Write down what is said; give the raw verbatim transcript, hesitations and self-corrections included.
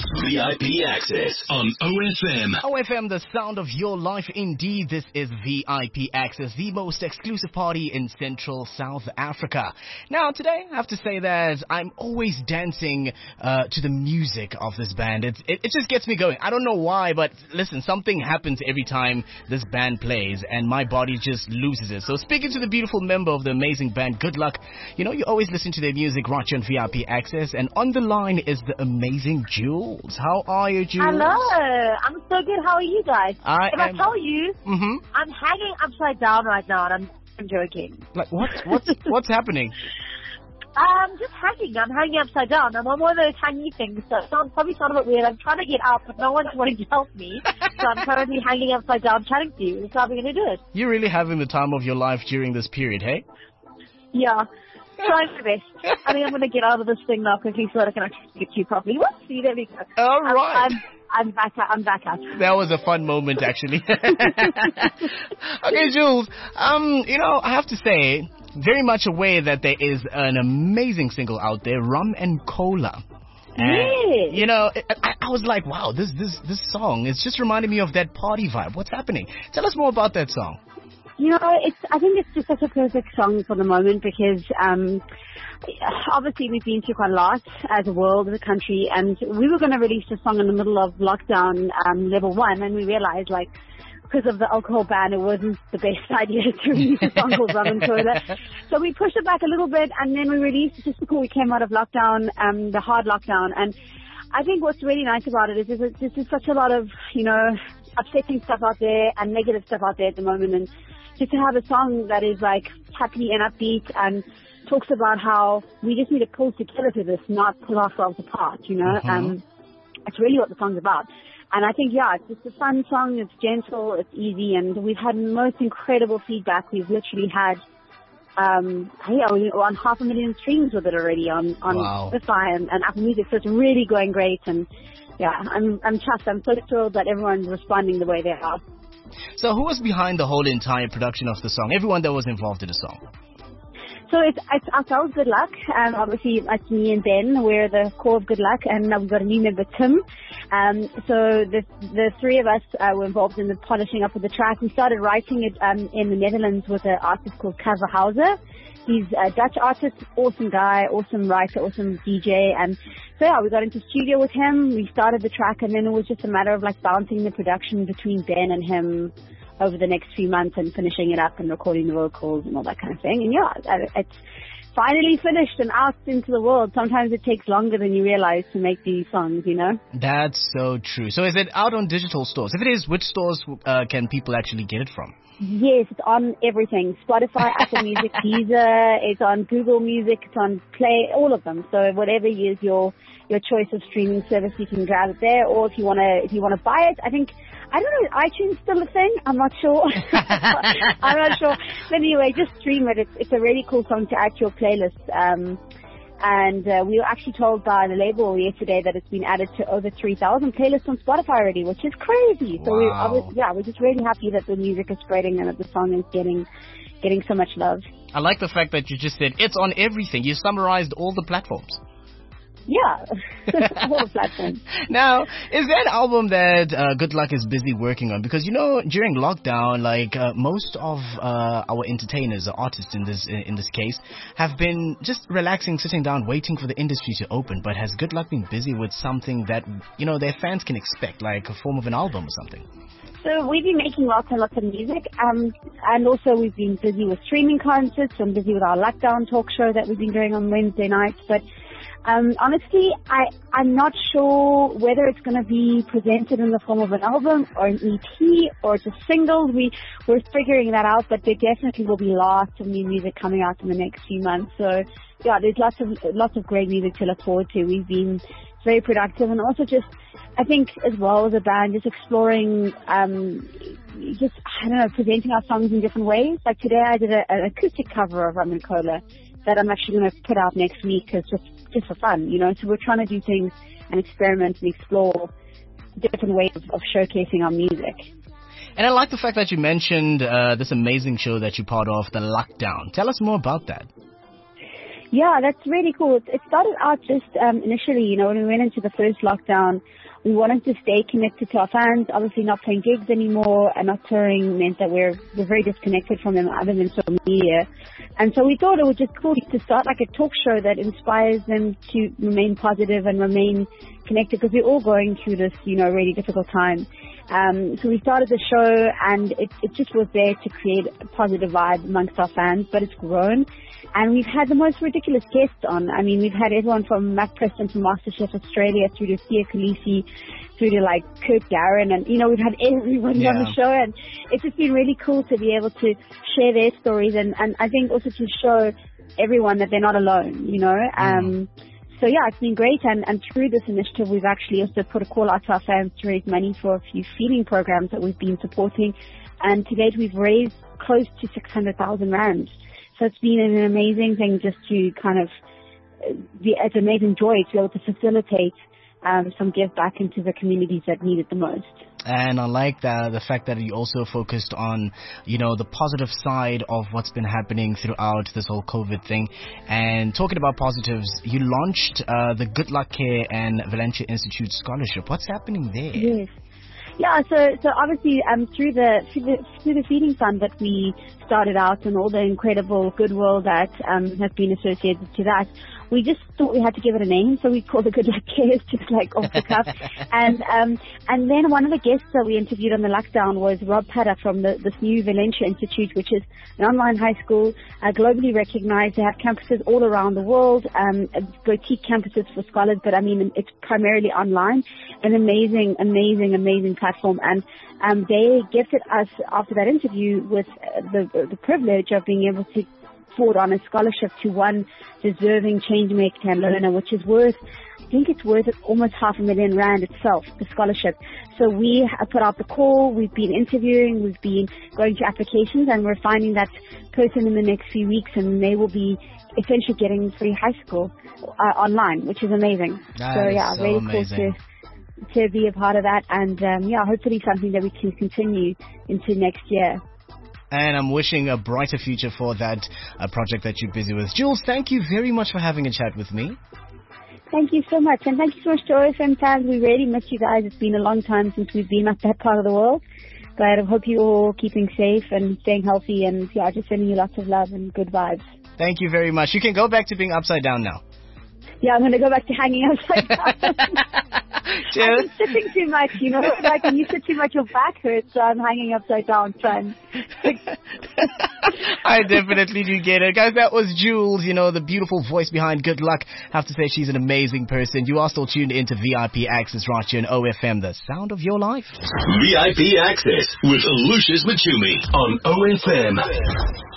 V I P Access on O F M. O F M, the sound of your life. Indeed, this is V I P Access, the most exclusive party in Central South Africa. Now, today, I have to say that I'm always dancing uh, to the music of this band. It, it, it just gets me going. I don't know why, but listen, something happens every time this band plays, and my body just loses it. So speaking to the beautiful member of the amazing band, Good Luck, you know, you always listen to their music right here on V I P Access, and on the line is the amazing Jules. How are you, Jules? Hello, I'm so good. How are you guys? I if am... I tell you, mm-hmm. I'm hanging upside down right now, and I'm, I'm joking. Like what? What's what's happening? I'm just hanging. I'm hanging upside down. I'm on one of those hanging things, so it sounds, probably sounds a bit weird. I'm trying to get up, but no one's wanting to help me. So I'm currently hanging upside down chatting to you. So how are we going to do it? You're really having the time of your life during this period, hey? Yeah. Trying my best. I think I'm going to get out of this thing now quickly so that I can actually speak to you properly. Whoopsie, there we go. All right. I'm, I'm, I'm back out. I'm back out. That was a fun moment, actually. Okay, Jules. Um, you know, I have to say, very much aware that there is an amazing single out there, Rum and Cola. And, you know, I, I was like, wow, this this this song is just reminding me of that party vibe. What's happening? Tell us more about that song. You know, it's. I think it's just such a perfect song for the moment because um, obviously we've been through quite a lot as a world, as a country, and we were going to release the song in the middle of lockdown um, level one, and we realized, like, because of the alcohol ban, it wasn't the best idea to release a song called Rum and Cola. So we pushed it back a little bit, and then we released it just before we came out of lockdown, um, the hard lockdown. And I think what's really nice about it is there's, there's just such a lot of, you know, upsetting stuff out there and negative stuff out there at the moment, and just to have a song that is like happy and upbeat and talks about how we just need to pull together to this, not pull ourselves apart, you know. Mm-hmm. Um, it's really what the song's about. And I think, yeah, it's just a fun song. It's gentle, it's easy, and we've had most incredible feedback. We've literally had, um, yeah, we're on half a million streams with it already on, on wow. Spotify and, and Apple Music, so it's really going great. And yeah, I'm, I'm chuffed. I'm so thrilled that everyone's responding the way they are. So who was behind the whole entire production of the song? Everyone that was involved in the song? So it's, it's ourselves, Good Luck. Um, obviously, it's me and Ben. We're the core of Good Luck, and now we've got a new member, Tim. Um, so the the three of us uh, were involved in the polishing up of the track. We started writing it um, in the Netherlands with an artist called Kava Hauser. He's a Dutch artist, awesome guy, awesome writer, awesome D J. And so yeah, we got into studio with him. We started the track, and then it was just a matter of like bouncing the production between Ben and him over the next few months and finishing it up and recording the vocals and all that kind of thing. And yeah, it's finally finished and out into the world. Sometimes it takes longer than you realize to make these songs, you know? That's so true. So is it out on digital stores? If it is, which stores uh, can people actually get it from? Yes, it's on everything. Spotify, Apple Music, Deezer, it's on Google Music, it's on Play, all of them. So whatever is your your choice of streaming service, you can grab it there. Or if you want to if you want to buy it, I think, I don't know, is iTunes still a thing? I'm not sure. I'm not sure. But anyway, just stream it. It's, it's a really cool song to add to your playlist. Um, and uh, we were actually told by the label yesterday that it's been added to over three thousand playlists on Spotify already, which is crazy. So wow. we, yeah, we're just really happy that the music is spreading and that the song is getting getting so much love. I like the fact that you just said it's on everything. You summarized all the platforms. Yeah, all the platforms. Now, is there an album that uh, Good Luck is busy working on? Because, you know, during lockdown, like uh, most of uh, our entertainers, or artists in this in this case, have been just relaxing, sitting down, waiting for the industry to open. But has Good Luck been busy with something that, you know, their fans can expect, like a form of an album or something? So we've been making lots and lots of music, um, and also we've been busy with streaming concerts. I'm busy with our lockdown talk show that we've been doing on Wednesday nights, but Um, honestly, I, I'm not sure whether it's going to be presented in the form of an album or an E P or just singles. We, we're figuring that out, but there definitely will be lots of new music coming out in the next few months. So, yeah, there's lots of, lots of great music to look forward to. We've been very productive, and also just, I think, as well as a band, just exploring, um, just, I don't know, presenting our songs in different ways. Like today I did a, an acoustic cover of Rum and Cola that I'm actually going to put out next week, cause just, just for fun, you know. So we're trying to do things and experiment and explore different ways of, of showcasing our music. And I like the fact that you mentioned uh, this amazing show that you're part of, The Lockdown. Tell us more about that. Yeah, that's really cool. It it started out just um, initially, you know, when we went into the first lockdown, we wanted to stay connected to our fans. Obviously, not playing gigs anymore and not touring meant that we're we're very disconnected from them other than social media. And so we thought it was just cool to start like a talk show that inspires them to remain positive and remain connected, because we're all going through this, you know, really difficult time. Um, so we started the show, and it, it just was there to create a positive vibe amongst our fans, but it's grown. And we've had the most ridiculous guests on. I mean, we've had everyone from Matt Preston from MasterChef Australia through to Sia Khaleesi, through to like Kurt Darren, and, you know, we've had everybody yeah. on the show, and it's just been really cool to be able to share their stories, and, and I think also to show everyone that they're not alone, you know. Mm. Um, so yeah, it's been great, and, and through this initiative, we've actually also put a call out to our fans to raise money for a few feeding programs that we've been supporting, and to date we've raised close to six hundred thousand rands. So it's been an amazing thing just to kind of, be, it's an amazing joy to be able to facilitate um, some give back into the communities that need it the most. And I like the, the fact that you also focused on, you know, the positive side of what's been happening throughout this whole COVID thing. And talking about positives, you launched uh, the Good Luck Care and Valencia Institute Scholarship. What's happening there? Yes. Yeah, so so obviously um, through the through the through the feeding fund that we started out, and all the incredible goodwill that um, has been associated to that, we just thought we had to give it a name, so we called it Good Luck Cares, just like off the cuff. and um, and then one of the guests that we interviewed on the lockdown was Rob Patter from the this new Valencia Institute, which is an online high school, uh, globally recognized. They have campuses all around the world, um, boutique campuses for scholars, but I mean it's primarily online. An amazing, amazing, amazing platform, and um, they gifted us after that interview with uh, the the privilege of being able to forward on a scholarship to one deserving change maker learner, which is worth, I think it's worth almost half a million rand itself, the scholarship. So we have put out the call, we've been interviewing, we've been going to applications, and we're finding that person in the next few weeks, and they will be essentially getting free high school uh, online, which is amazing. That so is yeah, so really amazing. cool to to be a part of that, and um, yeah, hopefully something that we can continue into next year. And I'm wishing a brighter future for that uh, project that you're busy with. Jules, thank you very much for having a chat with me. Thank you so much, and thank you so much to O F M fans. We really miss you guys. It's been a long time since we've been up that part of the world, but I hope you're all keeping safe and staying healthy, and yeah, just sending you lots of love and good vibes. Thank you very much. You can go back to being upside down now. Yeah, I'm going to go back to hanging upside down. Cheers. I've been sitting too much, you know, like when you sit too much, your back hurts, so I'm hanging upside down, son. I definitely do get it. Guys, that was Jules, you know, the beautiful voice behind Good Luck. I have to say she's an amazing person. You are still tuned into V I P Access right here on O F M, the sound of your life. V I P Access with Lucius Machumi on O F M.